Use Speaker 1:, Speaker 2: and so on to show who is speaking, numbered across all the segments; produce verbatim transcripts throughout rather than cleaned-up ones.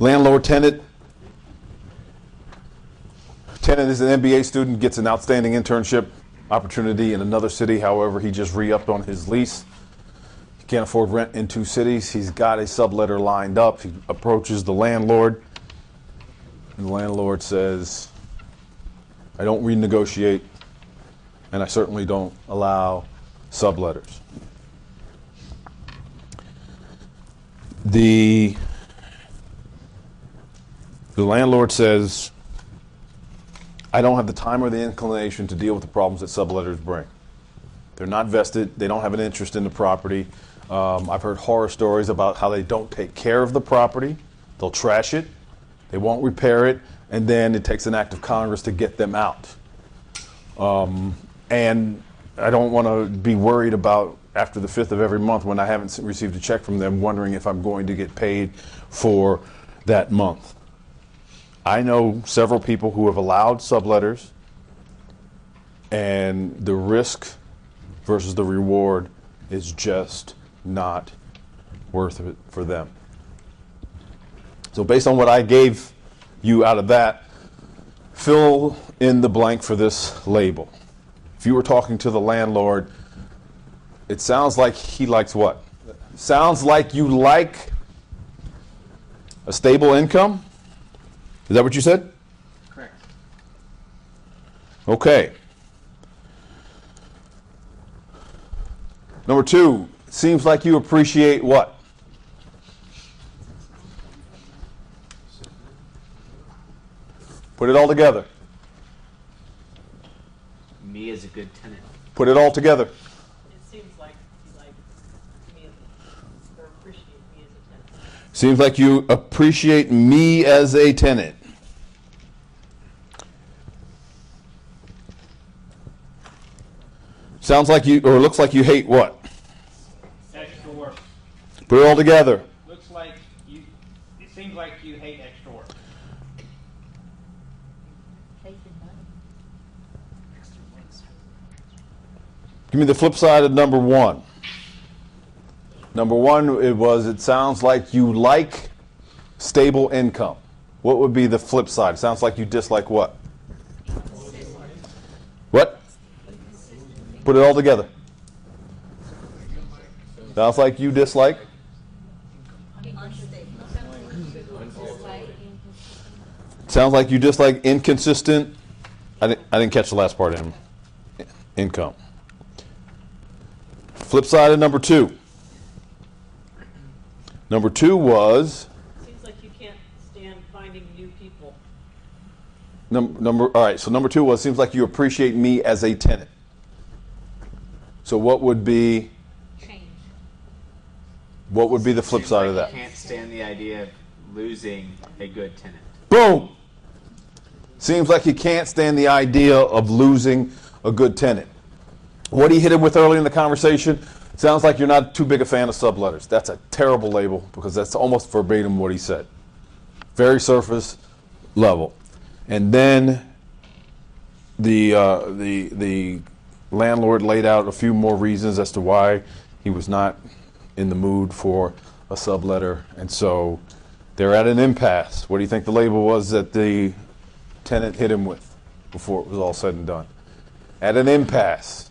Speaker 1: Landlord tenant. Tenant is an M B A student, gets an outstanding internship opportunity in another city. However, he just re-upped on his lease. He can't afford rent in two cities. He's got a subletter lined up. He approaches the landlord, and the landlord says, I don't renegotiate, and I certainly don't allow subletters. The, the landlord says, I don't have the time or the inclination to deal with the problems that subletters bring. They're not vested. They don't have an interest in the property. Um, I've heard horror stories about how they don't take care of the property. They'll trash it. They won't repair it. And then it takes an act of Congress to get them out. Um, and I don't want to be worried about after the fifth of every month when I haven't received a check from them, wondering if I'm going to get paid for that month. I know several people who have allowed subletters, and the risk versus the reward is just not worth it for them. So based on what I gave you out of that, fill in the blank for this label. If you were talking to the landlord, it sounds like he likes what? Sounds like you like a stable income? Is that what you said?
Speaker 2: Correct.
Speaker 1: Okay. Number two, seems like you appreciate what? Put it all together.
Speaker 2: Me as a good tenant.
Speaker 1: Put it all together.
Speaker 3: It seems like you like me or appreciate me as a tenant.
Speaker 1: Seems like you appreciate me as a tenant. Sounds like you, or looks like you hate what?
Speaker 4: Extra work.
Speaker 1: Put it all together.
Speaker 4: Looks like you, it seems like you hate extra work.
Speaker 1: Give me the flip side of number one. Number one, it was, it sounds like you like stable income. What would be the flip side? It sounds like you dislike what? What? Put it all together. Sounds like you dislike? Sounds like you dislike inconsistent. I didn't, I didn't catch the last part of him. Income. Flip side of number two. Number two was.
Speaker 3: Seems like you can't stand finding new people.
Speaker 1: Num, number. All right. So number two was seems like you appreciate me as a tenant. So what would be?
Speaker 3: Change.
Speaker 1: What would be the flip
Speaker 2: Seems
Speaker 1: side
Speaker 2: like
Speaker 1: of that?
Speaker 2: You can't stand the idea of losing a good tenant.
Speaker 1: Boom. Seems like you can't stand the idea of losing a good tenant. What he hit him with early in the conversation, sounds like you're not too big a fan of subletters. That's a terrible label because that's almost verbatim what he said. Very surface level. And then the uh, the the landlord laid out a few more reasons as to why he was not in the mood for a subletter, and so they're at an impasse. What do you think the label was that the tenant hit him with before it was all said and done? At an impasse.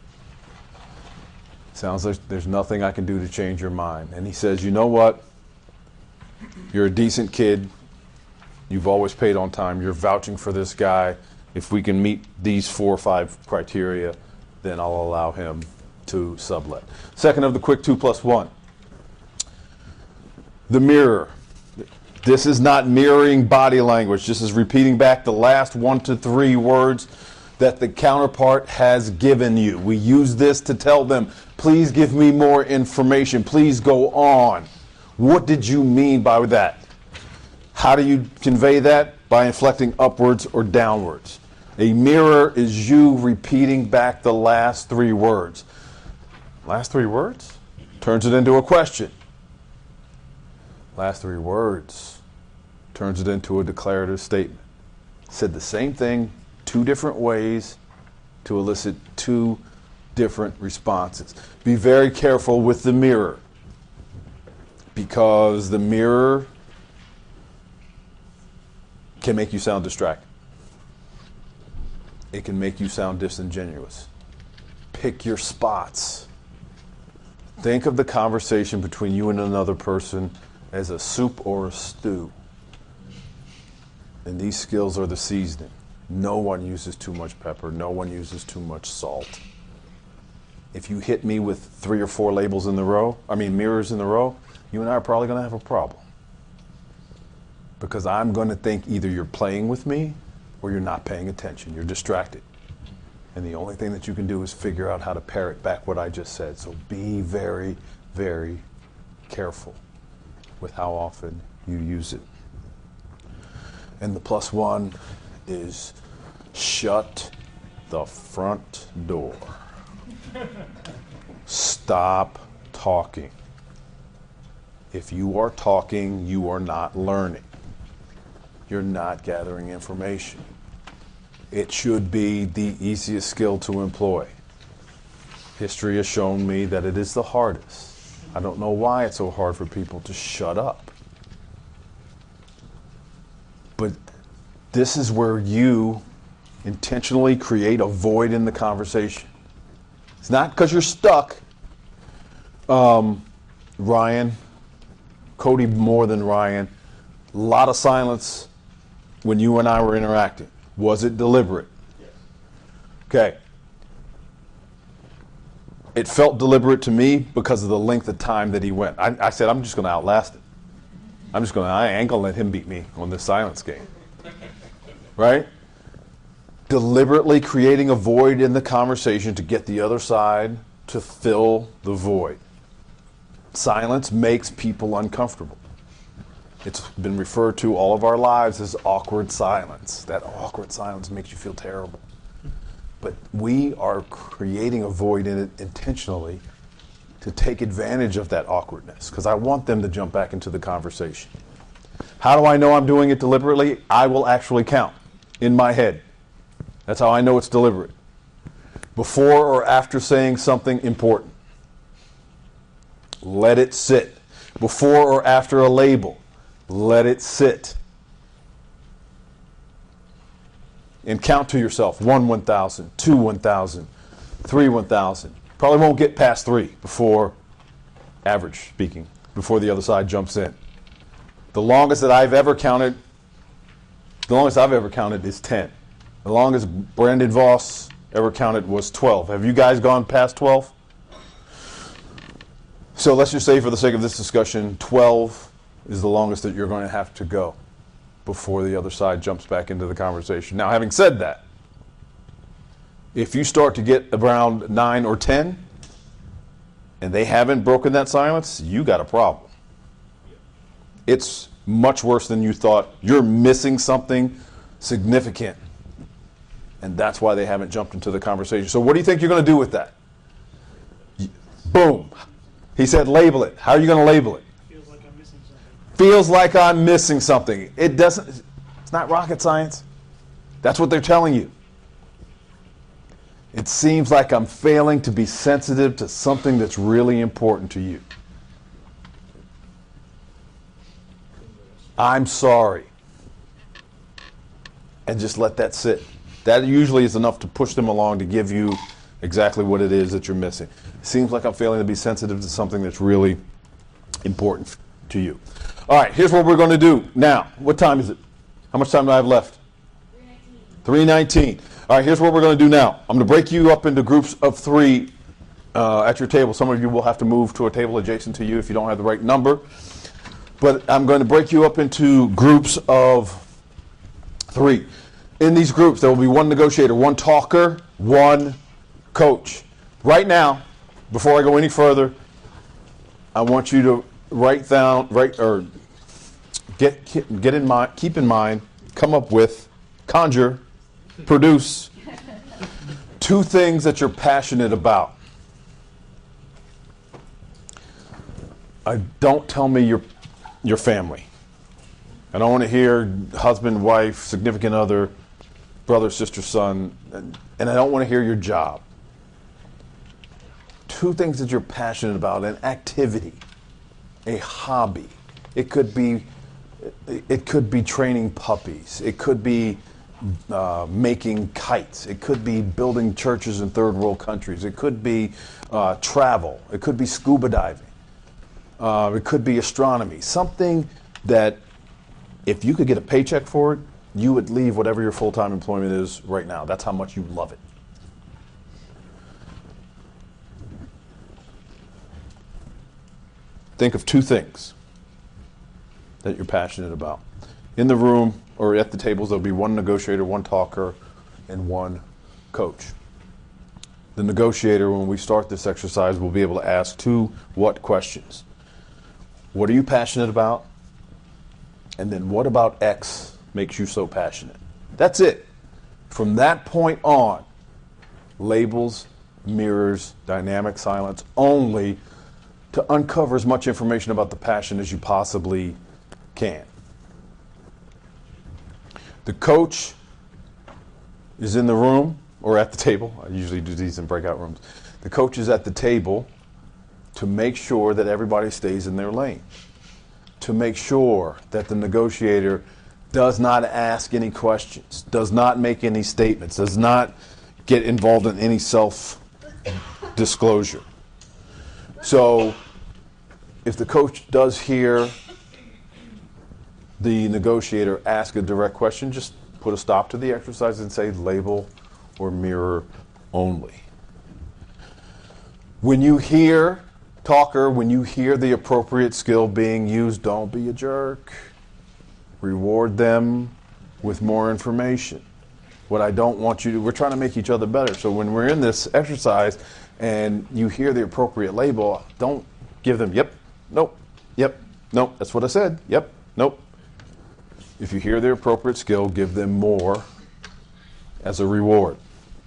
Speaker 1: Sounds like there's nothing I can do to change your mind. And he says, you know what? You're a decent kid. You've always paid on time. You're vouching for this guy. If we can meet these four or five criteria, then I'll allow him to sublet. Second of the quick two plus one. The mirror. This is not mirroring body language. This is repeating back the last one to three words that the counterpart has given you. We use this to tell them, please give me more information. Please go on. What did you mean by that? How do you convey that? By inflecting upwards or downwards. A mirror is you repeating back the last three words. Last three words? Turns it into a question. Last three words turns it into a declarative statement. Said the same thing two different ways to elicit two different responses. Be very careful with the mirror, because the mirror can make you sound distracted. It can make you sound disingenuous. Pick your spots. Think of the conversation between you and another person as a soup or a stew. And these skills are the seasoning. No one uses too much pepper. No one uses too much salt. If you hit me with three or four labels in the row, I mean mirrors in the row, you and I are probably going to have a problem. Because I'm going to think either you're playing with me or you're not paying attention. You're distracted. And the only thing that you can do is figure out how to parrot back what I just said. So be very, very careful with how often you use it. And the plus one is shut the front door. Stop talking. If you are talking, you are not learning. You're not gathering information. It should be the easiest skill to employ. History has shown me that it is the hardest. I don't know why it's so hard for people to shut up. But this is where you intentionally create a void in the conversation. It's not because you're stuck. Um, Ryan, Cody more than Ryan, a lot of silence when you and I were interacting. Was it deliberate?
Speaker 4: Yes.
Speaker 1: Okay. It felt deliberate to me because of the length of time that he went. I, I said, I'm just going to outlast it. I'm just going to, I ain't going to let him beat me on this silence game. Right? Deliberately creating a void in the conversation to get the other side to fill the void. Silence makes people uncomfortable. It's been referred to all of our lives as awkward silence. That awkward silence makes you feel terrible. But we are creating a void in it intentionally to take advantage of that awkwardness, because I want them to jump back into the conversation. How do I know I'm doing it deliberately? I will actually count in my head. That's how I know it's deliberate. Before or after saying something important, let it sit. Before or after a label, let it sit. And count to yourself, one one thousand, two one thousand, three one thousand. Probably won't get past three before, average speaking, before the other side jumps in. The longest that I've ever counted, the longest I've ever counted is ten. The longest Brandon Voss ever counted was twelve. Have you guys gone past twelve? So let's just say, for the sake of this discussion, twelve is the longest that you're going to have to go before the other side jumps back into the conversation. Now, having said that, if you start to get around nine or ten and they haven't broken that silence, you got a problem. It's much worse than you thought. You're missing something significant. And that's why they haven't jumped into the conversation. So what do you think you're going to do with that? Boom. He said label it. How are you going to label it?
Speaker 4: Feels like I'm missing something.
Speaker 1: Feels like I'm missing something. It doesn't, it's not rocket science. That's what they're telling you. It seems like I'm failing to be sensitive to something that's really important to you. I'm sorry. And just let that sit. That usually is enough to push them along to give you exactly what it is that you're missing. It seems like I'm failing to be sensitive to something that's really important to you. All right, here's what we're going to do. Now, what time is it? How much time do I have left? three nineteen. All right, here's what we're going to do now. I'm going to break you up into groups of three uh, at your table. Some of you will have to move to a table adjacent to you if you don't have the right number. But I'm going to break you up into groups of three. In these groups, there will be one negotiator, one talker, one coach. Right now, before I go any further, I want you to write down, write or get get in mind, keep in mind, come up with, conjure, produce two things that you're passionate about. I don't tell me your your family. I don't want to hear husband, wife, significant other, brother, sister, son, and, and I don't want to hear your job. Two things that you're passionate about: an activity, a hobby. It could be It, it could be training puppies. It could be uh, making kites. It could be building churches in third world countries. It could be uh, travel. It could be scuba diving. Uh, it could be astronomy. Something that if you could get a paycheck for it, you would leave whatever your full-time employment is right now. That's how much you love it. Think of two things that you're passionate about. In the room or at the tables, there'll be one negotiator, one talker, and one coach. The negotiator, when we start this exercise, will be able to ask two what questions. What are you passionate about? And then what about X makes you so passionate? That's it. From that point on, labels, mirrors, dynamic silence only to uncover as much information about the passion as you possibly can. The coach is in the room or at the table. I usually do these in breakout rooms. The coach is at the table to make sure that everybody stays in their lane, to make sure that the negotiator does not ask any questions, does not make any statements, does not get involved in any self-disclosure. So if the coach does hear the negotiator ask a direct question, just put a stop to the exercise and say label or mirror only. When you hear, talker, when you hear the appropriate skill being used, don't be a jerk. Reward them with more information. What I don't want you to, we're trying to make each other better. So when we're in this exercise and you hear the appropriate label, don't give them, yep, nope, yep, nope, that's what I said, yep, nope. If you hear the appropriate skill, give them more as a reward.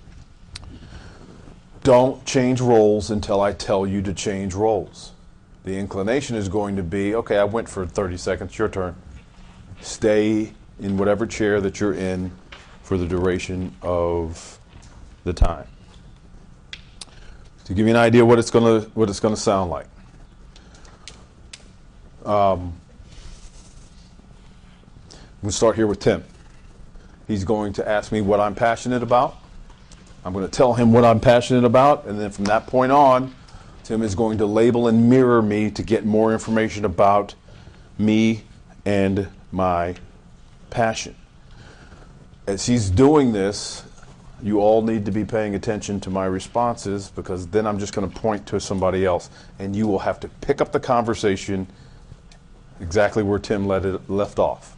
Speaker 1: Don't change roles until I tell you to change roles. The inclination is going to be, okay, I went for thirty seconds, your turn. Stay in whatever chair that you're in for the duration of the time. To give you an idea what it's going to what it's going to sound like. Um, we'll start here with Tim. He's going to ask me what I'm passionate about. I'm going to tell him what I'm passionate about, and then from that point on, Tim is going to label and mirror me to get more information about me and my passion. As he's doing this, you all need to be paying attention to my responses, because then I'm just going to point to somebody else, and you will have to pick up the conversation exactly where Tim let it, left off.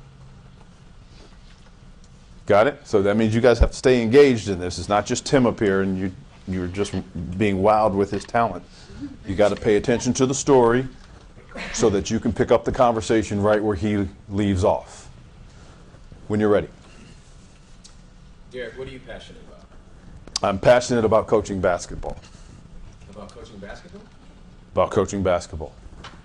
Speaker 1: Got it? So that means you guys have to stay engaged in this. It's not just Tim up here and you, you're just being wowed with his talent. You got to pay attention to the story so that you can pick up the conversation right where he leaves off. When you're ready.
Speaker 5: Derek, what are you passionate about?
Speaker 1: I'm passionate about coaching basketball.
Speaker 5: About coaching basketball?
Speaker 1: About coaching basketball.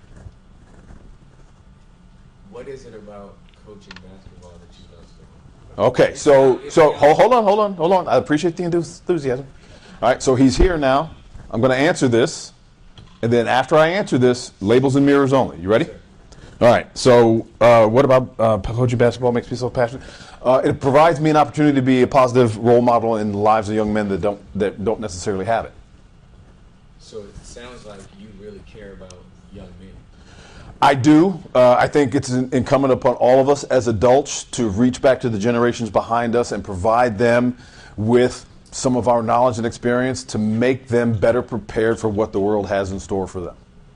Speaker 5: What is it about coaching basketball that you love so much?
Speaker 1: Okay, so so hold, hold on, hold on, hold on. I appreciate the enthusiasm. All right, so he's here now. I'm going to answer this, and then after I answer this, labels and mirrors only. You ready?
Speaker 5: Sure.
Speaker 1: All right. So uh, what about uh, coaching basketball makes me so passionate? Uh, it provides me an opportunity to be a positive role model in the lives of young men that don't that don't necessarily have it.
Speaker 5: So it sounds like you really care about young men.
Speaker 1: I do. Uh, I think it's incumbent upon all of us as adults to reach back to the generations behind us and provide them with some of our knowledge and experience to make them better prepared for what the world has in store for them.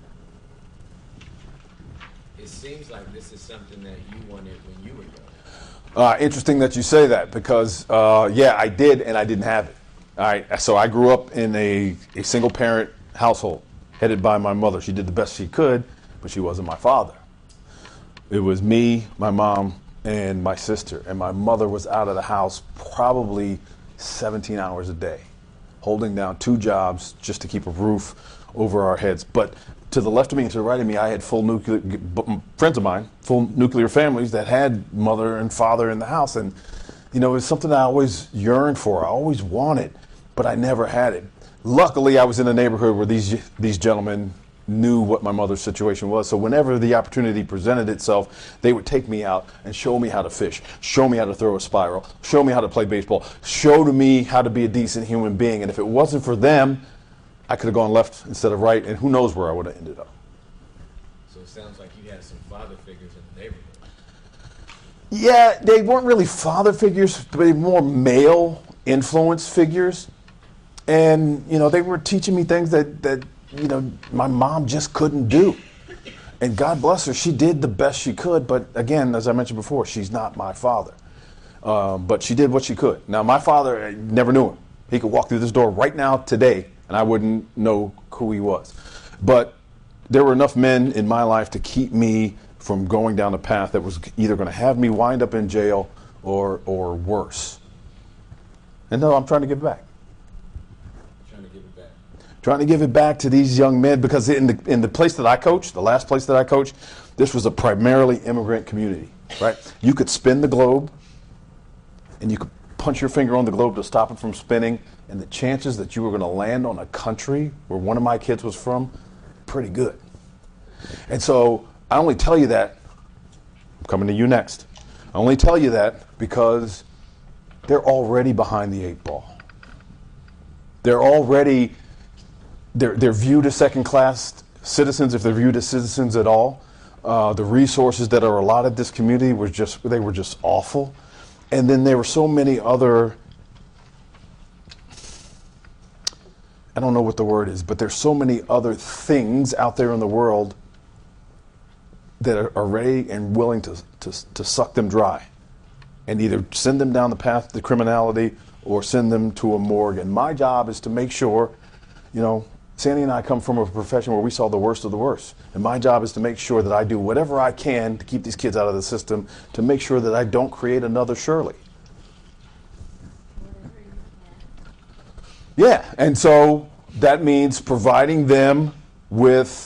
Speaker 5: It seems like this is something that you wanted when you were young.
Speaker 1: Uh, interesting that you say that, because uh, yeah, I did, and I didn't have it. All right, so I grew up in a, a single parent household headed by my mother. She did the best she could, but she wasn't my father. It was me, my mom, and my sister. And my mother was out of the house probably seventeen hours a day, holding down two jobs just to keep a roof over our heads. But to the left of me and to the right of me, I had full nuclear, friends of mine, full nuclear families that had mother and father in the house. And, you know, it was something I always yearned for. I always wanted, but I never had it. Luckily, I was in a neighborhood where these these gentlemen knew what my mother's situation was. So whenever the opportunity presented itself, they would take me out and show me how to fish, show me how to throw a spiral, show me how to play baseball, show to me how to be a decent human being. And if it wasn't for them, I could have gone left instead of right, and who knows where I would have ended up.
Speaker 5: So it sounds like you had some father figures in the neighborhood.
Speaker 1: Yeah, they weren't really father figures, but they were more male influence figures. And, you know, they were teaching me things that, that, you know, my mom just couldn't do. And God bless her, she did the best she could. But again, as I mentioned before, she's not my father. Um, but she did what she could. Now, my father, I never knew him. He could walk through this door right now today, and I wouldn't know who he was. But there were enough men in my life to keep me from going down a path that was either going to have me wind up in jail or, or worse. And no, I'm trying to give it back.
Speaker 5: Trying to give it back.
Speaker 1: Trying to give it back to these young men, because in the in the place that I coached, the last place that I coached, this was a primarily immigrant community, right? You could spin the globe, and you could punch your finger on the globe to stop it from spinning, and the chances that you were going to land on a country where one of my kids was from, pretty good. And so I only tell you that, I'm coming to you next, I only tell you that because they're already behind the eight ball. They're already, they're, they're viewed as second-class citizens, if they're viewed as citizens at all. Uh, the resources that are allotted this community were just, they were just awful. And then there were so many other, I don't know what the word is, but there's so many other things out there in the world that are, are ready and willing to, to, to suck them dry and either send them down the path to criminality or send them to a morgue. And my job is to make sure, you know, Sandy and I come from a profession where we saw the worst of the worst. And my job is to make sure that I do whatever I can to keep these kids out of the system, to make sure that I don't create another Shirley. Yeah, and so that means providing them with,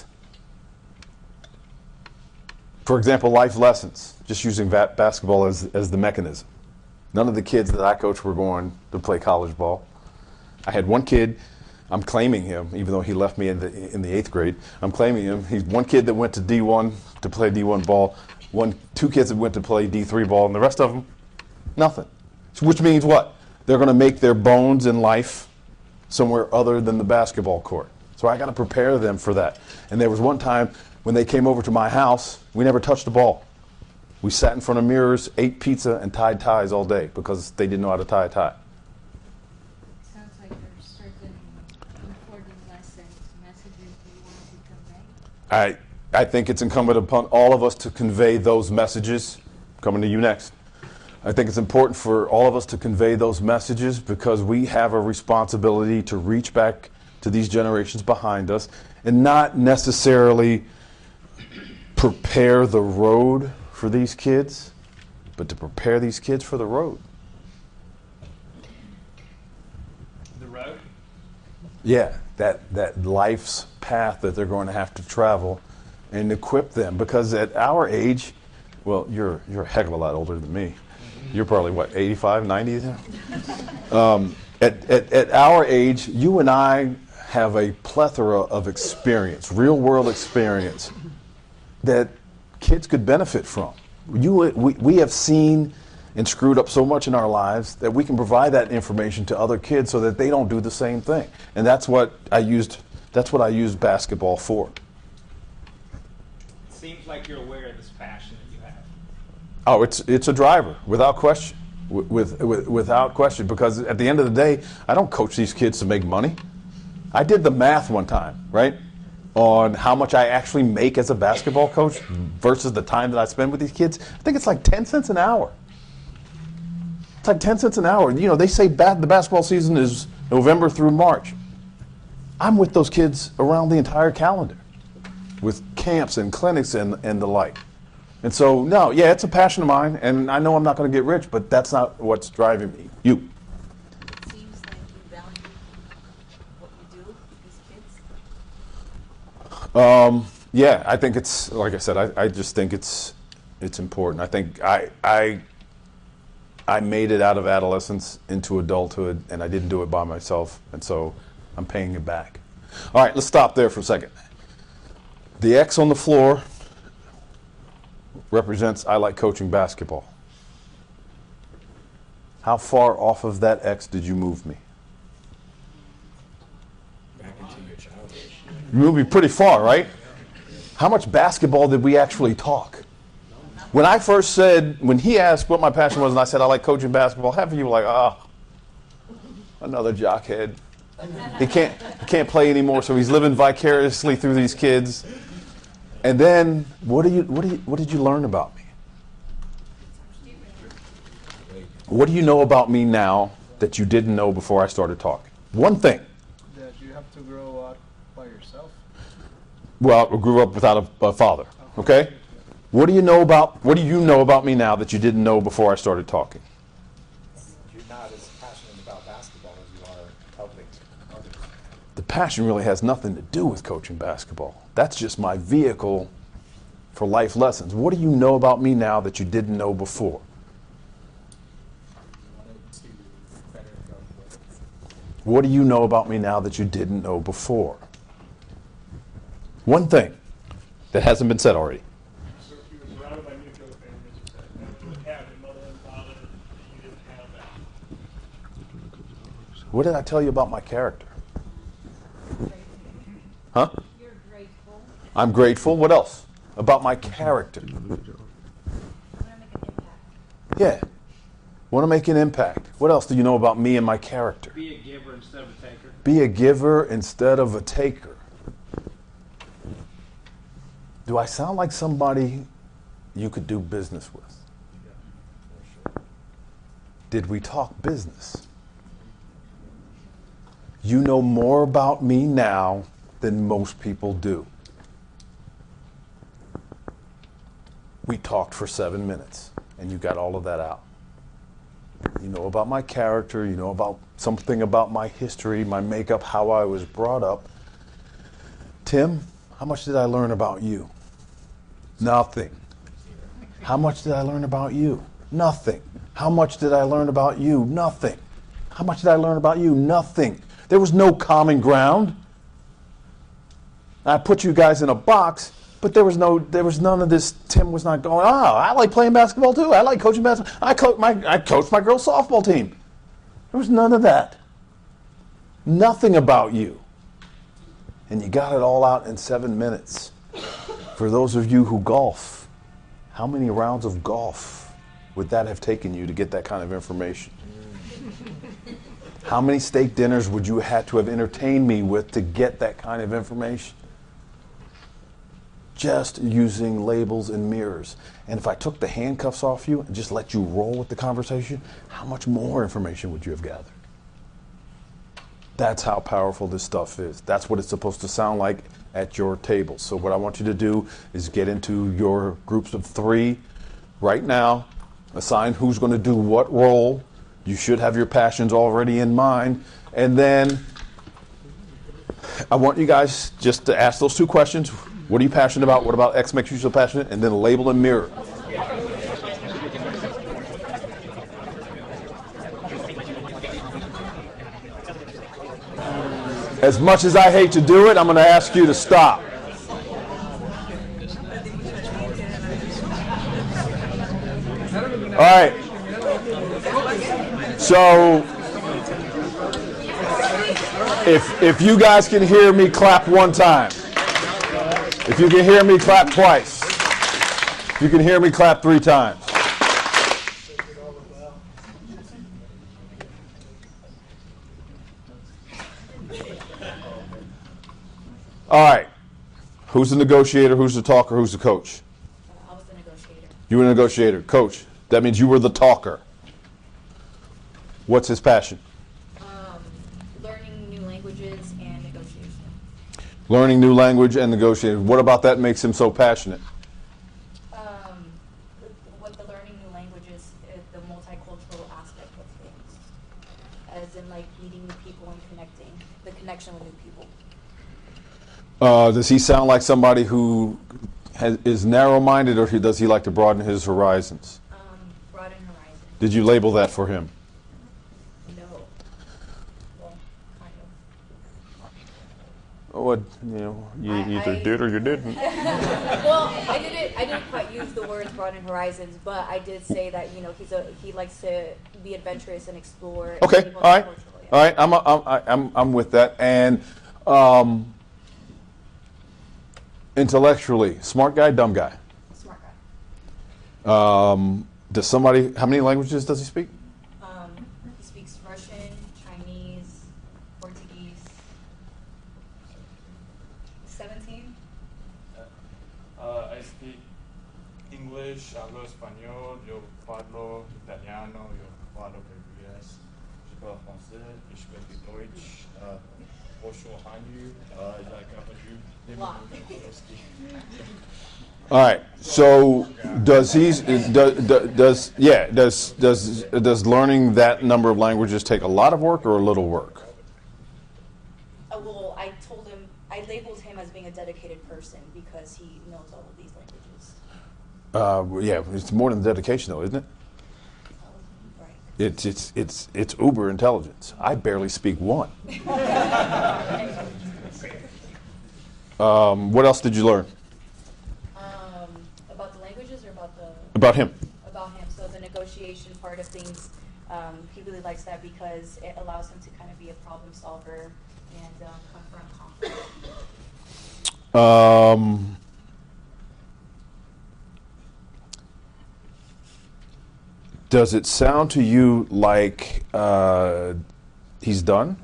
Speaker 1: for example, life lessons, just using va- basketball as, as the mechanism. None of the kids that I coached were going to play college ball. I had one kid, I'm claiming him, even though he left me in the, in the eighth grade. I'm claiming him. He's one kid that went to D one to play D one ball, one, two kids that went to play D three ball, and the rest of them, nothing. So which means what? They're going to make their bones in life somewhere other than the basketball court. So I got to prepare them for that. And there was one time when they came over to my house, we never touched the ball. We sat in front of mirrors, ate pizza, and tied ties all day because they didn't know how to tie a tie.
Speaker 6: Sounds like there's certain important lessons, messages you want to convey.
Speaker 1: I, I think it's incumbent upon all of us to convey those messages. Coming to you next. I think it's important for all of us to convey those messages because we have a responsibility to reach back to these generations behind us and not necessarily prepare the road for these kids, but to prepare these kids for the road.
Speaker 4: The road?
Speaker 1: Yeah, that, that life's path that they're going to have to travel and equip them. Because at our age, well, you're, you're a heck of a lot older than me. You're probably, what, eighty-five, ninety now? Um, at, at, at our age, you and I have a plethora of experience, real-world experience, that kids could benefit from. You, we, we have seen and screwed up so much in our lives that we can provide that information to other kids so that they don't do the same thing. And that's what I used, that's what I used basketball for.
Speaker 4: It seems like you're aware of this passion that you have.
Speaker 1: Oh, it's it's a driver, without question, with, with without question. Because at the end of the day, I don't coach these kids to make money. I did the math one time, right, on how much I actually make as a basketball coach versus the time that I spend with these kids. I think it's like ten cents an hour. It's like ten cents an hour. You know, they say bat, the basketball season is November through March. I'm with those kids around the entire calendar, with camps and clinics and and the like. And so, no, yeah, it's a passion of mine, and I know I'm not going to get rich, but that's not what's driving me. You.
Speaker 6: It seems like you value what you do with these kids.
Speaker 1: Um, yeah, I think it's, like I said, I, I just think it's it's important. I think I, I, I made it out of adolescence into adulthood, and I didn't do it by myself, and so I'm paying it back. All right, let's stop there for a second. The X on the floor represents I like coaching basketball. How far off of that X did you move me?
Speaker 5: Back into your childhood.
Speaker 1: You moved me pretty far, right? How much basketball did we actually talk? When I first said, when he asked what my passion was, and I said I like coaching basketball, half of you were like, ah, another jockhead. He can't, he can't play anymore, so he's living vicariously through these kids. And then, what do you, what do you, what did you learn about me? What do you know about me now that you didn't know before I started talking? One thing.
Speaker 7: That you have to grow up by yourself.
Speaker 1: Well, I grew up without a, a father. Okay. What do you know about, what do you know about me now that you didn't know before I started talking?
Speaker 8: You're not as passionate about basketball as you are helping others.
Speaker 1: The passion really has nothing to do with coaching basketball. That's just my vehicle for life lessons. What do you know about me now that you didn't know before?
Speaker 8: You wanted to better go with
Speaker 1: What do you know about me now that you didn't know before? One thing that hasn't been said already.
Speaker 9: So he was surrounded by nuclear families, you said, and you would have a mother and father, and you didn't have that.
Speaker 1: What did I tell you about my character? Huh?
Speaker 6: You're grateful.
Speaker 1: I'm grateful. What else? About my character.
Speaker 6: You want to make an impact.
Speaker 1: Yeah. Want to make an impact. What else do you know about me and my character?
Speaker 4: Be a giver instead of a taker.
Speaker 1: Be a giver instead of a taker. Do I sound like somebody you could do business with? Did we talk business? You know more about me now than most people do. We talked for seven minutes, and you got all of that out. You know about my character, you know about something about my history, my makeup, how I was brought up. Tim, how much did I learn about you? Nothing. How much did I learn about you? Nothing. How much did I learn about you? Nothing. How much did I learn about you? Nothing. There was no common ground. I put you guys in a box, but there was no, there was none of this. Tim was not going, oh, I like playing basketball too. I like coaching basketball. I coach my, I coached my girls' softball team. There was none of that. Nothing about you. And you got it all out in seven minutes. For those of you who golf, how many rounds of golf would that have taken you to get that kind of information? How many steak dinners would you have to have entertained me with to get that kind of information? Just using labels and mirrors. And if I took the handcuffs off you and just let you roll with the conversation, how much more information would you have gathered? That's how powerful this stuff is. That's what it's supposed to sound like at your table. So what I want you to do is get into your groups of three right now, assign who's going to do what role. You should have your passions already in mind. And then I want you guys just to ask those two questions. What are you passionate about? What about X makes you so passionate? And then label and mirror. As much as I hate to do it, I'm going to ask you to stop. All right. So, if if you guys can hear me, clap one time. If you can hear me, clap twice. If you can hear me, clap three times. All right. Who's the negotiator? Who's the talker? Who's the coach?
Speaker 6: I was the negotiator.
Speaker 1: You were the negotiator. Coach, that means you were the talker. What's his passion?
Speaker 6: Um, learning new languages and negotiation.
Speaker 1: Learning new language and negotiating. What about that makes him so passionate?
Speaker 6: Um, with the learning new languages, uh, the multicultural aspect of things, as in like meeting new people and connecting, the connection with new people.
Speaker 1: Uh, does he sound like somebody who has, is narrow-minded, or he, does he like to broaden his horizons?
Speaker 6: Um, broaden horizon.
Speaker 1: Did you label that for him?
Speaker 6: No. Well, kind
Speaker 1: What, you know, you
Speaker 6: I-
Speaker 1: either
Speaker 6: I-
Speaker 1: did or you didn't.
Speaker 6: Well, I didn't. I didn't quite use the words broaden horizons, but I did say that you know he's a he likes to be adventurous and explore. and
Speaker 1: Okay,
Speaker 6: be
Speaker 1: all right,
Speaker 6: multicultural, yeah.
Speaker 1: all right. I'm I'm I'm I'm with that. And um, intellectually, smart guy, dumb guy.
Speaker 6: Smart guy.
Speaker 1: Um, does somebody? How many languages does he speak?
Speaker 6: Um, he speaks Russian, Chinese, Portuguese. Seventeen.
Speaker 10: Uh, I speak English, hablo español, yo parlo italiano, yo parlo portugués, je parle français, ich spreche Deutsch, uh, Bonjour Hanyu, uh, Jacques
Speaker 6: Wow.
Speaker 1: All right. So does he? Does, does yeah? Does does does learning that number of languages take a lot of work or a little work?
Speaker 6: Uh, well, I told him I labeled him as being a dedicated person because he knows all of these languages.
Speaker 1: Uh, yeah, it's more than dedication, though, isn't it?
Speaker 6: Right.
Speaker 1: It's it's it's it's uber intelligence. I barely speak one. um, what else did you learn
Speaker 6: Um, about the languages or about the
Speaker 1: about him?
Speaker 6: about him. So the negotiation part of things, um, he really likes that because it allows him to kind of be a problem solver and um, confront conflict.
Speaker 1: Um, does it sound to you like uh, he's done?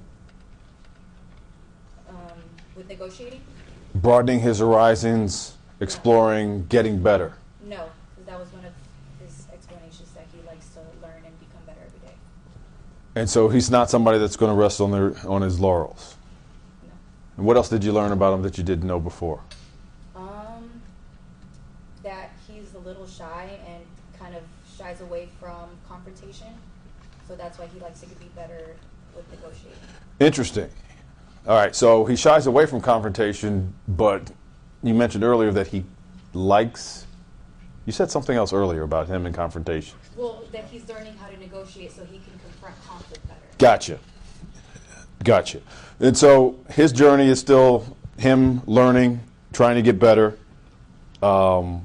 Speaker 6: Um, with negotiating?
Speaker 1: Broadening his horizons, exploring, getting better.
Speaker 6: No, because that was one of his explanations that he likes to learn and become better every day.
Speaker 1: And so he's not somebody that's going to rest on their on his laurels.
Speaker 6: No.
Speaker 1: And what else did you learn about him that you didn't know before?
Speaker 6: Um, that he's a little shy and kind of shies away from confrontation. So that's why he likes to be better with negotiating.
Speaker 1: Interesting. All right, so he shies away from confrontation, but you mentioned earlier that he likes, you said something else earlier about him and confrontation.
Speaker 6: Well, that he's learning how to negotiate so he can confront conflict better.
Speaker 1: Gotcha. Gotcha. And so his journey is still him learning, trying to get better. Um,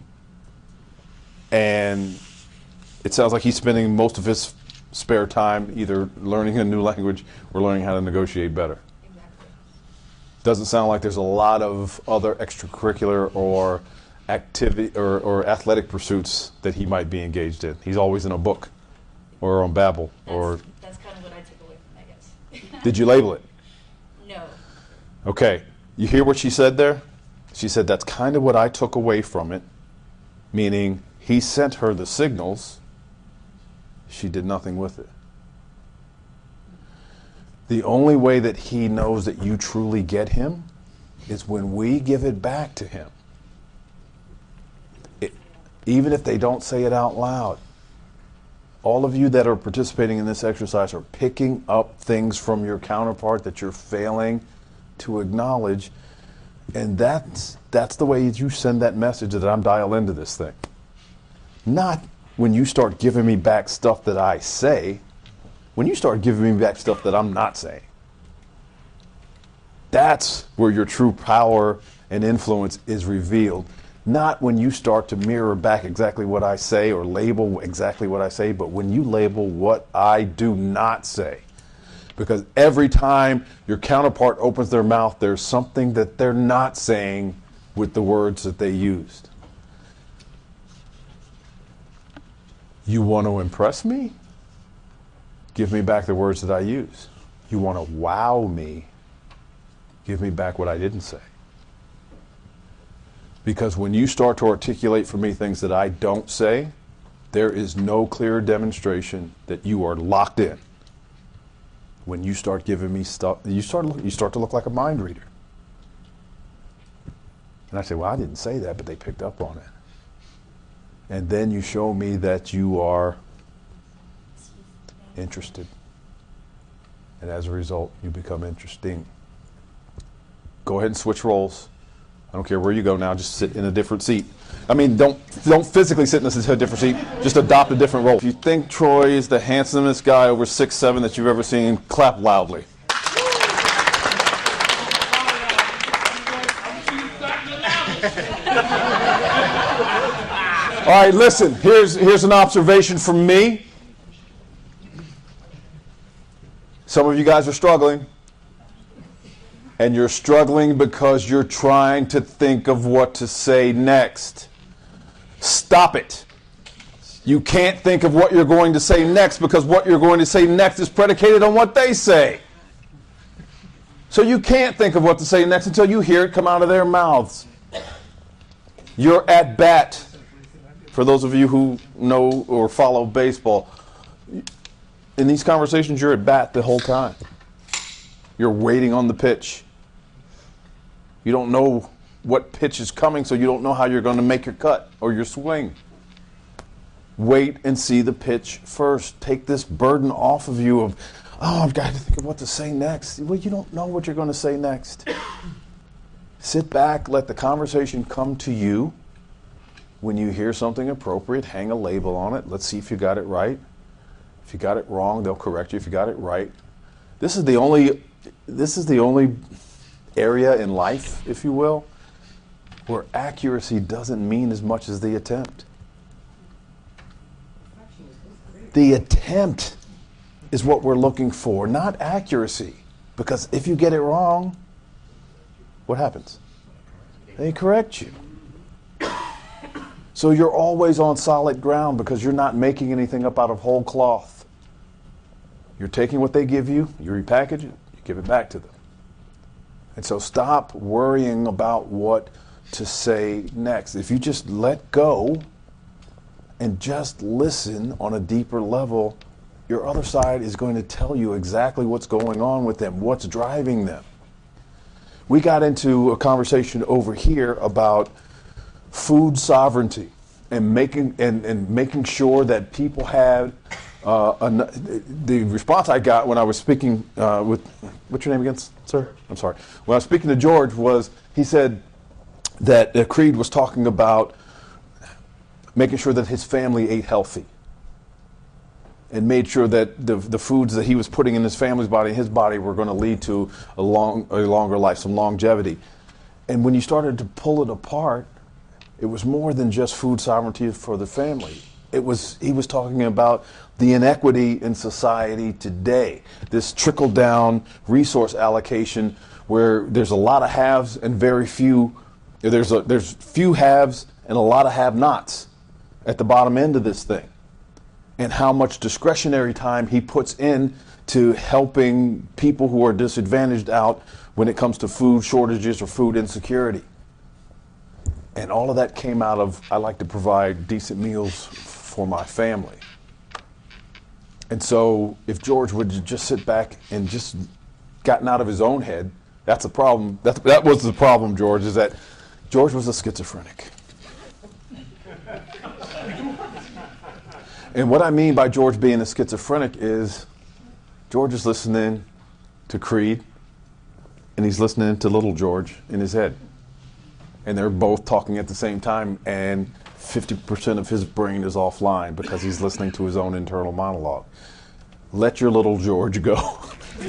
Speaker 1: and it sounds like he's spending most of his spare time either learning a new language or learning how to negotiate better.
Speaker 6: Exactly.
Speaker 1: Doesn't sound like there's a lot of other extracurricular or activity or, or athletic pursuits that he might be engaged in. He's always in a book or on Babbel.
Speaker 6: That's,
Speaker 1: Or
Speaker 6: that's kind of what I took away from it, I guess.
Speaker 1: did you label it?
Speaker 6: No.
Speaker 1: Okay. You hear what she said there? She said that's kind of what I took away from it, meaning he sent her the signals. She did nothing with it. The only way that he knows that you truly get him is when we give it back to him. It, even if they don't say it out loud. All of you that are participating in this exercise are picking up things from your counterpart that you're failing to acknowledge. And that's, that's the way you send that message that I'm dialed into this thing. Not when you start giving me back stuff that I say, when you start giving me back stuff that I'm not saying. That's where your true power and influence is revealed. Not when you start to mirror back exactly what I say or label exactly what I say, but when you label what I do not say. Because every time your counterpart opens their mouth, there's something that they're not saying with the words that they used. You want to impress me? Give me back the words that I use. You want to wow me? Give me back what I didn't say. Because when you start to articulate for me things that I don't say, there is no clear demonstration that you are locked in. When you start giving me stuff, you start, you start to look like a mind reader. And I say, well, I didn't say that, but they picked up on it. And then you show me that you are interested. And as a result, you become interesting. Go ahead and switch roles. I don't care where you go now, just sit in a different seat. I mean, don't don't physically sit in a different seat, just adopt a different role. If you think Troy is the handsomest guy over six seven that you've ever seen, clap loudly. All right, listen, here's, here's an observation from me. Some of you guys are struggling. And you're struggling because you're trying to think of what to say next. Stop it. You can't think of what you're going to say next because what you're going to say next is predicated on what they say. So you can't think of what to say next until you hear it come out of their mouths. You're at bat. For those of you who know or follow baseball, in these conversations, you're at bat the whole time. You're waiting on the pitch. You don't know what pitch is coming, so you don't know how you're going to make your cut or your swing. Wait and see the pitch first. Take this burden off of you of, oh, I've got to think of what to say next. Well, you don't know what you're going to say next. Sit back, let the conversation come to you. When you hear something appropriate, hang a label on it. Let's see if you got it right. If you got it wrong, they'll correct you. If you got it right, this is the only, this is the only area in life, if you will, where accuracy doesn't mean as much as the attempt. The attempt is what we're looking for, not accuracy. Because if you get it wrong, what happens? They correct you. So you're always on solid ground because you're not making anything up out of whole cloth. You're taking what they give you, you repackage it, you give it back to them. And so stop worrying about what to say next. If you just let go and just listen on a deeper level, your other side is going to tell you exactly what's going on with them, what's driving them. We got into a conversation over here about food sovereignty and making and, and making sure that people had uh, an, the response I got when I was speaking uh, with, what's your name again, sir? I'm sorry. When I was speaking to George was, he said that uh, Creed was talking about making sure that his family ate healthy and made sure that the, the foods that he was putting in his family's body, his body, were going to lead to a, long, a longer life, some longevity. And when you started to pull it apart, it was more than just food sovereignty for the family. It was, he was talking about the inequity in society today, this trickle-down resource allocation where there's a lot of haves and very few, there's, a, there's few haves and a lot of have-nots at the bottom end of this thing. And how much discretionary time he puts in to helping people who are disadvantaged out when it comes to food shortages or food insecurity. And all of that came out of, I like to provide decent meals for my family. And so if George would just sit back and just gotten out of his own head, that's a problem. That's, that was the problem, George, is that George was a schizophrenic. And what I mean by George being a schizophrenic is George is listening to Creed and he's listening to little George in his head. And they're both talking at the same time, and fifty percent of his brain is offline because he's listening to his own internal monologue. Let your little George go.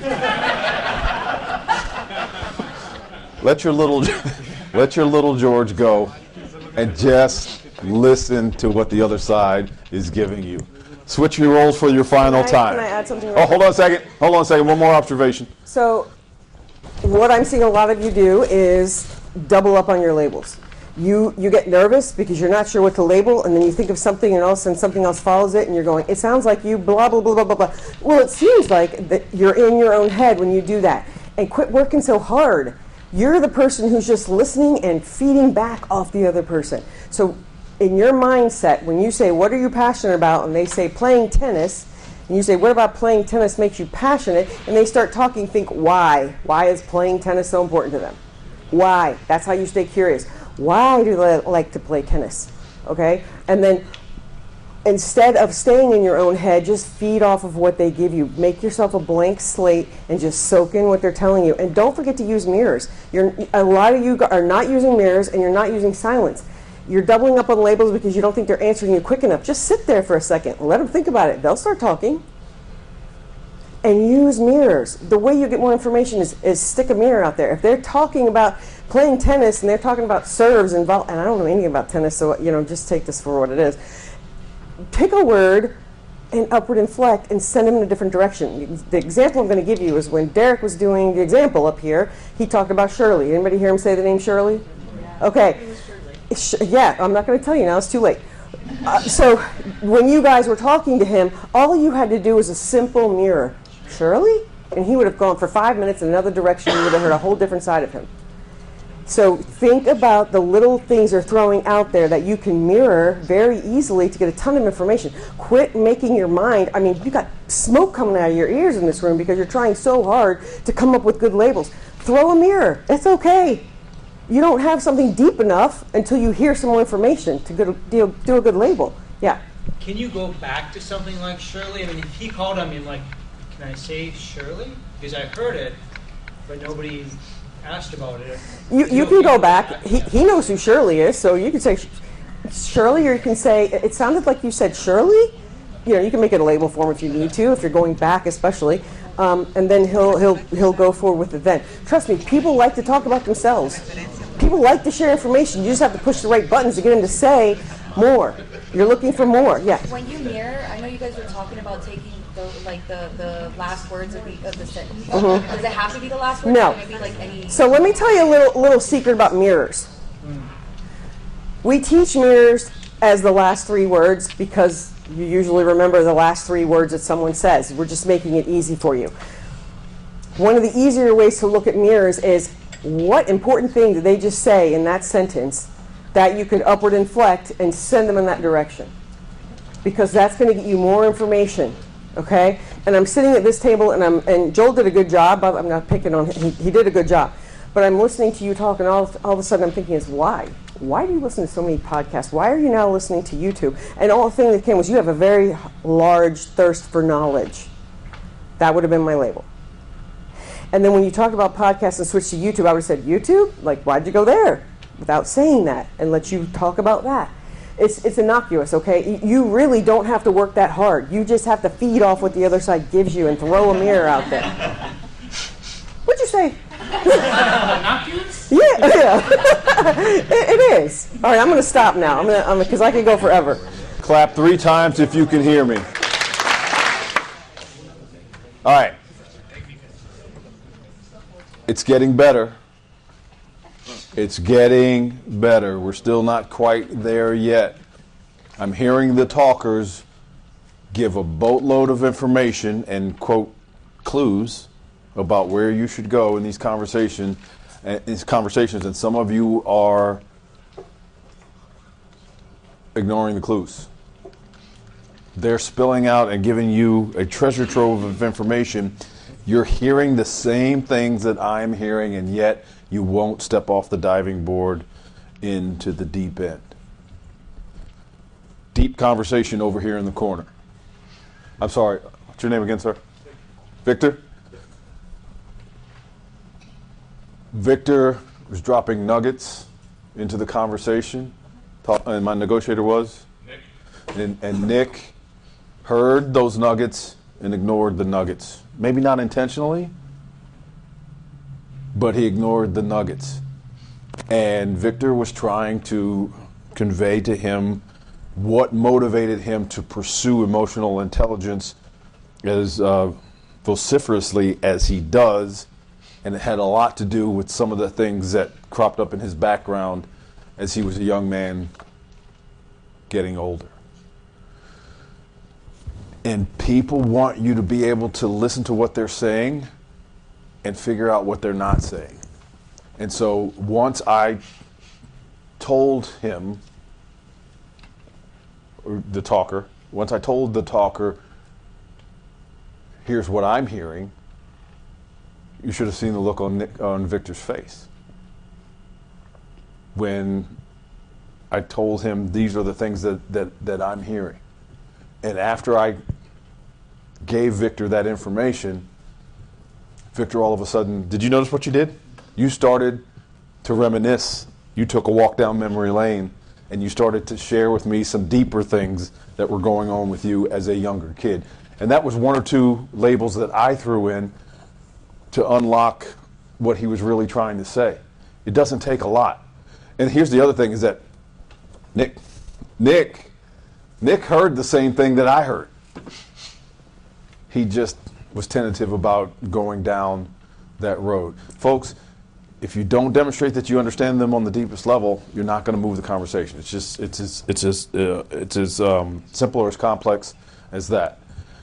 Speaker 1: let your little let your little George go and just listen to what the other side is giving you. Switch your roles for your final
Speaker 11: Can I,
Speaker 1: time.
Speaker 11: Can I add something?
Speaker 1: Oh, hold on a second. Hold on a second. One more observation.
Speaker 11: So what I'm seeing a lot of you do is double up on your labels. You you get nervous because you're not sure what to label, and then you think of something and all of a sudden something else follows it, and you're going, it sounds like you blah, blah, blah, blah, blah, blah. Well, it seems like that you're in your own head when you do that. And quit working so hard. You're the person who's just listening and feeding back off the other person. So in your mindset, when you say, what are you passionate about? And they say playing tennis, and you say, what about playing tennis makes you passionate? And they start talking, think, why? Why is playing tennis so important to them? Why? That's how you stay curious. Why do they like to play tennis? Okay? And then instead of staying in your own head, just feed off of what they give you. Make yourself a blank slate and just soak in what they're telling you. And don't forget to use mirrors. You're, a lot of you are not using mirrors, and you're not using silence. You're doubling up on labels because you don't think they're answering you quick enough. Just sit there for a second and let them think about it. They'll start talking. and use mirrors. The way you get more information is, is stick a mirror out there. If they're talking about playing tennis and they're talking about serves and vol- and I don't know anything about tennis, so you know, just take this for what it is. Pick a word and upward inflect and send them in a different direction. The example I'm going to give you is when Derek was doing the example up here, he talked about Shirley. Anybody hear him say the name Shirley?
Speaker 3: Yeah.
Speaker 11: Okay. Sh- yeah, I'm not going to tell you now. It's too late. Uh, so when you guys were talking to him, all you had to do was a simple mirror. Shirley? And he would have gone for five minutes in another direction. You would have heard a whole different side of him. So think about the little things they're throwing out there that you can mirror very easily to get a ton of information. Quit making your mind, I mean, you got smoke coming out of your ears in this room because you're trying so hard to come up with good labels. Throw a mirror. It's okay. You don't have something deep enough until you hear some more information to go, do, do a good label. Yeah.
Speaker 12: Can you go back to something like Shirley? I mean, if he called on me, like, can I say Shirley? Because I heard it, but nobody asked about it.
Speaker 11: You, you can go back. He, he knows who Shirley is, so you can say Sh- Shirley, or you can say, it sounded like you said Shirley. You know, you can make it a label form if you need to, if you're going back especially. Um, and then he'll, he'll, he'll go forward with it then. Trust me, people like to talk about themselves. People like to share information. You just have to push the right buttons to get them to say more. You're looking for more, yeah.
Speaker 6: When you mirror, I know you guys were talking about taking the like the, the last words of the, of the sentence.
Speaker 11: Mhm.
Speaker 6: Does it have to be the last word?
Speaker 11: No.
Speaker 6: Or maybe like any.
Speaker 11: So let me tell you a little little secret about mirrors. We teach mirrors as the last three words because you usually remember the last three words that someone says. We're just making it easy for you. One of the easier ways to look at mirrors is what important thing did they just say in that sentence that you could upward inflect and send them in that direction. Because that's going to get you more information. Okay, and I'm sitting at this table, and I'm and Joel did a good job. I'm not picking on him; he, he did a good job. But I'm listening to you talk, and all all of a sudden I'm thinking, is why? Why do you listen to so many podcasts? Why are you now listening to YouTube? And all the thing that came was you have a very large thirst for knowledge. That would have been my label. And then when you talked about podcasts and switched to YouTube, I would have said YouTube. Like, why'd you go there? Without saying that, and let you talk about that. It's it's innocuous, okay? You really don't have to work that hard. You just have to feed off what the other side gives you and throw a mirror out there. What'd you say?
Speaker 12: Innocuous?
Speaker 11: Yeah, yeah. it, it is. All right, I'm going to stop now. I'm gonna, I'm because I could go forever.
Speaker 1: Clap three times if you can hear me. All right. It's getting better. It's getting better. We're still not quite there yet. I'm hearing the talkers give a boatload of information and quote clues about where you should go in these conversations. Uh, these conversations, and some of you are ignoring the clues. They're spilling out and giving you a treasure trove of information. You're hearing the same things that I'm hearing, and yet you won't step off the diving board into the deep end. Deep conversation over here in the corner. I'm sorry, what's your name again, sir? Victor? Victor was dropping nuggets into the conversation, and my negotiator was?
Speaker 10: Nick.
Speaker 1: And, and Nick heard those nuggets and ignored the nuggets. Maybe not intentionally, but he ignored the nuggets. And Victor was trying to convey to him what motivated him to pursue emotional intelligence as uh, vociferously as he does. And it had a lot to do with some of the things that cropped up in his background as he was a young man getting older. And people want you to be able to listen to what they're saying and figure out what they're not saying. And so once I told him, or the talker, once I told the talker, here's what I'm hearing, you should have seen the look on Nick, on Victor's face when I told him these are the things that, that, that I'm hearing. And after I gave Victor that information, Victor all of a sudden, did you notice what you did? You started to reminisce. You took a walk down memory lane and you started to share with me some deeper things that were going on with you as a younger kid. And that was one or two labels that I threw in to unlock what he was really trying to say. It doesn't take a lot. And here's the other thing is that Nick, Nick, Nick heard the same thing that I heard. He just was tentative about going down that road. Folks, if you don't demonstrate that you understand them on the deepest level, you're not going to move the conversation. It's just, it's as, it's as, uh, it's as um, simple or as complex as that.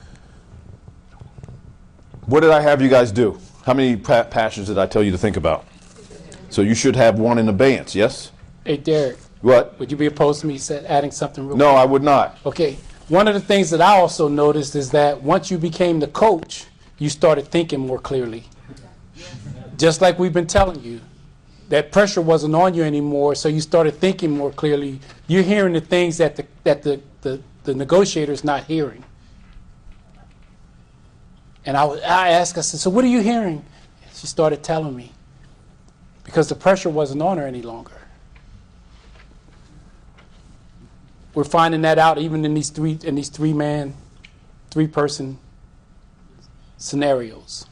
Speaker 1: What did I have you guys do? How many pa passions did I tell you to think about? So you should have one in abeyance, yes?
Speaker 13: Hey, Derek.
Speaker 1: What?
Speaker 13: Would you be opposed to me said, adding something real
Speaker 1: No,
Speaker 13: quick?
Speaker 1: I would not.
Speaker 13: Okay. One of the things that I also noticed is that once you became the coach, you started thinking more clearly. Just like we've been telling you. That pressure wasn't on you anymore, so you started thinking more clearly. You're hearing the things that the, that the, the, the negotiator's not hearing. And I, I asked, I said, so what are you hearing? She started telling me. Because the pressure wasn't on her any longer. We're finding that out even in these three, in these three-man, three-person scenarios.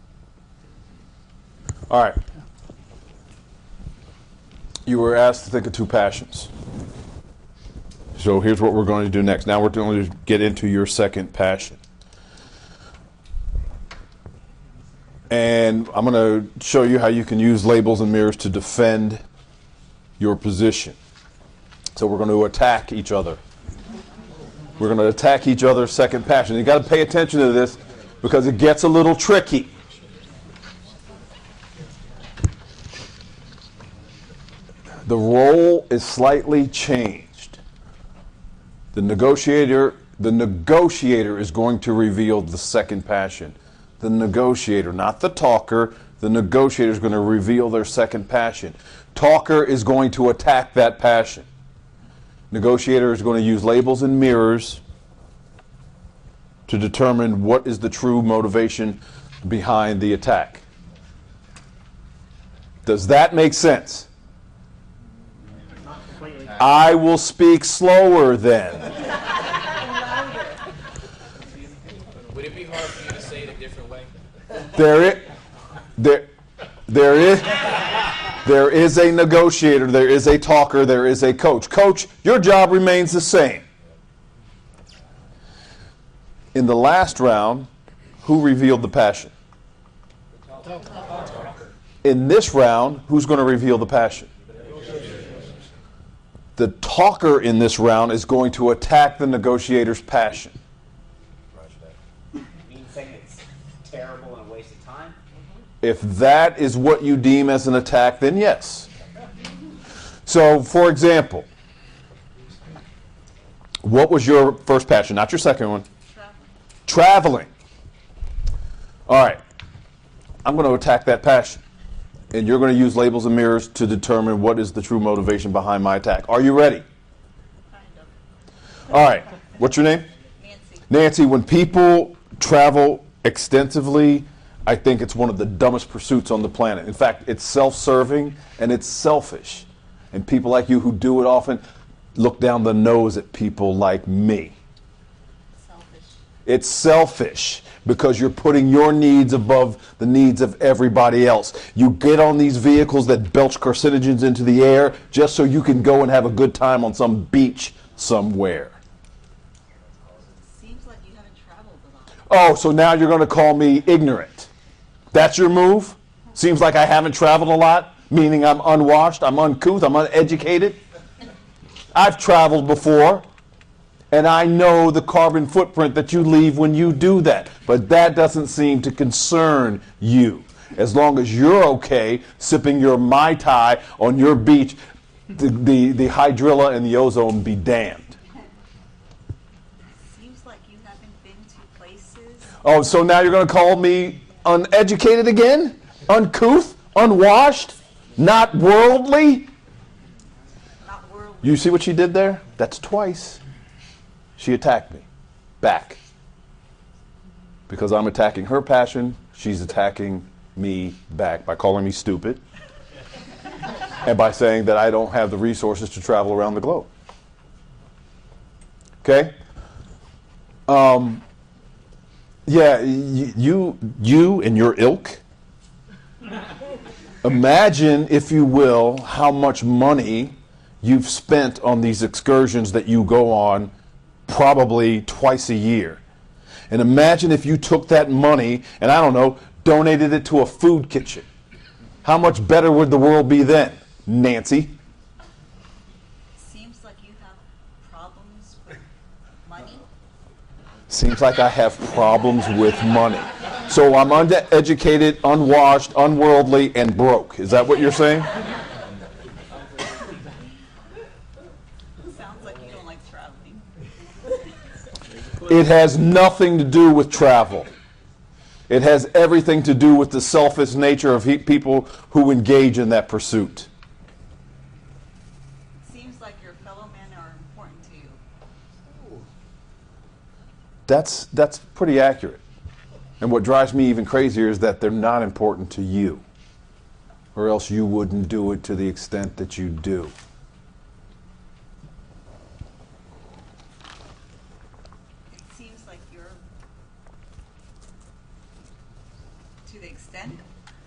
Speaker 1: All right. You were asked to think of two passions. So here's what we're going to do next. Now we're going to get into your second passion. And I'm going to show you how you can use labels and mirrors to defend your position. So we're going to attack each other. We're going to attack each other's second passion. You got to pay attention to this because it gets a little tricky. The role is slightly changed. The negotiator, the negotiator is going to reveal the second passion. The negotiator, not the talker, the negotiator is going to reveal their second passion. Talker is going to attack that passion. Negotiator is going to use labels and mirrors to determine what is the true motivation behind the attack. Does that make sense? I will speak slower then.
Speaker 5: Would it be hard for you to say it a different way?
Speaker 1: There is, there, there is, there is a negotiator, there is a talker, there is a coach. Coach, your job remains the same. In the last round, who revealed the passion? In this round, who's going to reveal the passion? The talker in this round is going to attack the negotiator's passion.
Speaker 2: You mean saying it's terrible and a waste of time?
Speaker 1: If that is what you deem as an attack, then yes. So, for example, what was your first passion? Not your second one. Traveling. All right. I'm going to attack that passion. And you're going to use labels and mirrors to determine what is the true motivation behind my attack. Are you ready?
Speaker 3: Kind of.
Speaker 1: All right. What's your name?
Speaker 3: Nancy.
Speaker 1: Nancy, when people travel extensively, I think it's one of the dumbest pursuits on the planet. In fact, it's self-serving and it's selfish. And people like you who do it often look down the nose at people like me.
Speaker 3: Selfish.
Speaker 1: It's selfish because you're putting your needs above the needs of everybody else. You get on these vehicles that belch carcinogens into the air just so you can go and have a good time on some beach somewhere.
Speaker 3: Seems like you haven't traveled a lot.
Speaker 1: Oh, so now you're going to call me ignorant. That's your move? Seems like I haven't traveled a lot, meaning I'm unwashed, I'm uncouth, I'm uneducated. I've traveled before. And I know the carbon footprint that you leave when you do that. But that doesn't seem to concern you. As long as you're okay sipping your Mai Tai on your beach, the, the, the hydrilla and the ozone be damned.
Speaker 3: Seems like you haven't been to places.
Speaker 1: Oh, so now you're going to call me uneducated again? Uncouth? Unwashed? Not worldly?
Speaker 3: Not worldly.
Speaker 1: You see what she did there? That's twice. She attacked me back. Because I'm attacking her passion, she's attacking me back by calling me stupid. and by saying that I don't have the resources to travel around the globe. Okay? Um, yeah, y- you, you and your ilk, imagine, if you will, how much money you've spent on these excursions that you go on probably twice a year. And imagine if you took that money and, I don't know, donated it to a food kitchen. How much better would the world be then, Nancy?
Speaker 14: Seems like you have problems with money.
Speaker 1: Seems like I have problems with money. So I'm undereducated, unwashed, unworldly, and broke. Is that what you're saying?
Speaker 14: Sounds like you don't like traveling.
Speaker 1: It has nothing to do with travel. It has everything to do with the selfish nature of he- people who engage in that pursuit.
Speaker 14: Seems like your fellow men are important to you.
Speaker 1: That's, that's pretty accurate. And what drives me even crazier is that they're not important to you, or else you wouldn't do it to the extent that you do.
Speaker 14: It seems like you're to the extent.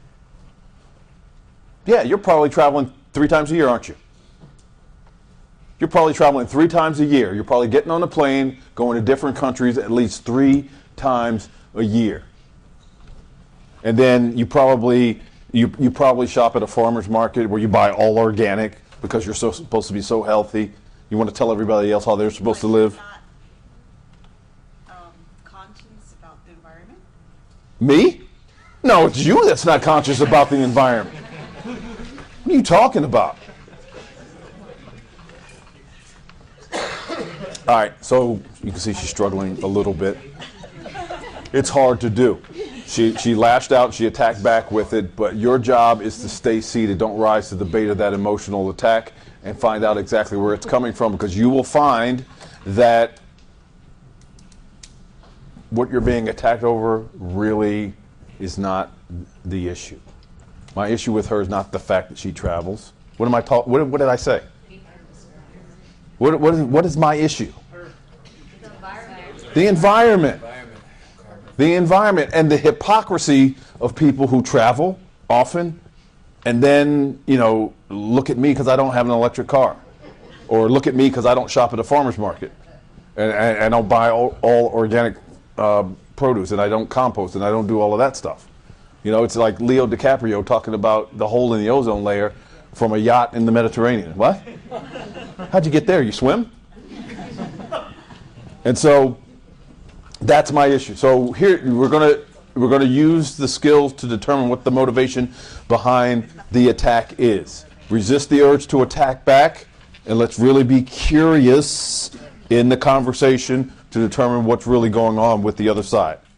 Speaker 1: Yeah, you're probably traveling three times a year, aren't you? You're probably traveling three times a year. You're probably getting on a plane, going to different countries at least three times a year. And then you probably you, you probably shop at a farmer's market where you buy all organic because you're so supposed to be so healthy. You want to tell everybody else how they're supposed to live.
Speaker 14: Not um, conscious about the environment.
Speaker 1: Me? No, it's you that's not conscious about the environment. What are you talking about? All right, so you can see she's struggling a little bit. It's hard to do. She, she lashed out, she attacked back with it, but your job is to stay seated. Don't rise to the bait of that emotional attack and find out exactly where it's coming from, because you will find that what you're being attacked over really is not the issue. My issue with her is not the fact that she travels. What am I ta- what, what did I say? What, what, is, what is my issue? The environment. The environment and the hypocrisy of people who travel often and then, you know, look at me because I don't have an electric car. Or look at me because I don't shop at a farmer's market. And, and, and I don't buy all, all organic uh, produce, and I don't compost, and I don't do all of that stuff. You know, it's like Leo DiCaprio talking about the hole in the ozone layer from a yacht in the Mediterranean. What? How'd you get there? You swim? And so that's my issue. So here we're going to we're going to use the skills to determine what the motivation behind the attack is. Resist the urge to attack back, and let's really be curious in the conversation to determine what's really going on with the other side.